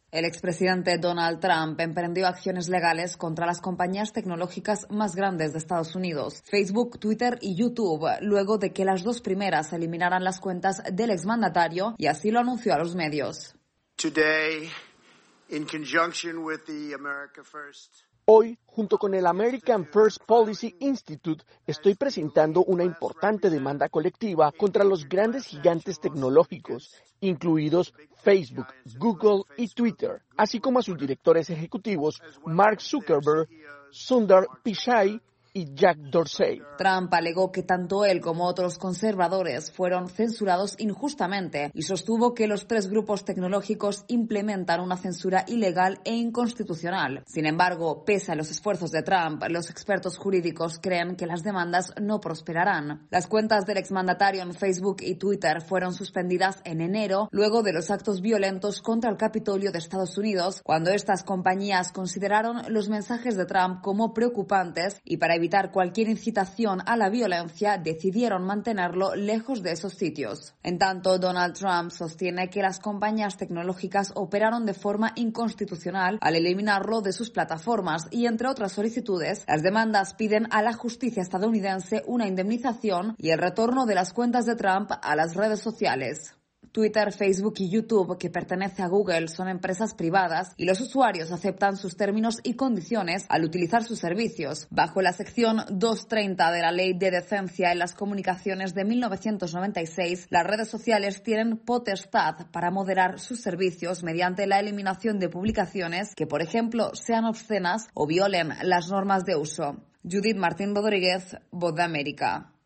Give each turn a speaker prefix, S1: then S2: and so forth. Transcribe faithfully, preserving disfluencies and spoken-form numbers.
S1: El expresidente Donald Trump emprendió acciones legales contra las compañías tecnológicas más grandes de Estados Unidos, Facebook, Twitter y YouTube, luego de que las dos primeras eliminaran las cuentas del exmandatario, y así lo anunció a los medios.
S2: Today, in conjunction with the America First.
S3: Hoy, junto con el American First Policy Institute, estoy presentando una importante demanda colectiva contra los grandes gigantes tecnológicos, incluidos Facebook, Google y Twitter, así como a sus directores ejecutivos Mark Zuckerberg, Sundar Pichai y Jack Dorsey.
S1: Trump alegó que tanto él como otros conservadores fueron censurados injustamente y sostuvo que los tres grupos tecnológicos implementan una censura ilegal e inconstitucional. Sin embargo, pese a los esfuerzos de Trump, los expertos jurídicos creen que las demandas no prosperarán. Las cuentas del exmandatario en Facebook y Twitter fueron suspendidas en enero, luego de los actos violentos contra el Capitolio de Estados Unidos, cuando estas compañías consideraron los mensajes de Trump como preocupantes y para evitar cualquier incitación a la violencia, decidieron mantenerlo lejos de esos sitios. En tanto, Donald Trump sostiene que las compañías tecnológicas operaron de forma inconstitucional al eliminarlo de sus plataformas y, entre otras solicitudes, las demandas piden a la justicia estadounidense una indemnización y el retorno de las cuentas de Trump a las redes sociales. Twitter, Facebook y YouTube, que pertenece a Google, son empresas privadas y los usuarios aceptan sus términos y condiciones al utilizar sus servicios. Bajo la sección doscientos treinta de la Ley de Decencia en las Comunicaciones de mil novecientos noventa y seis, las redes sociales tienen potestad para moderar sus servicios mediante la eliminación de publicaciones que, por ejemplo, sean obscenas o violen las normas de uso. Judith Martín Rodríguez, Voz de América.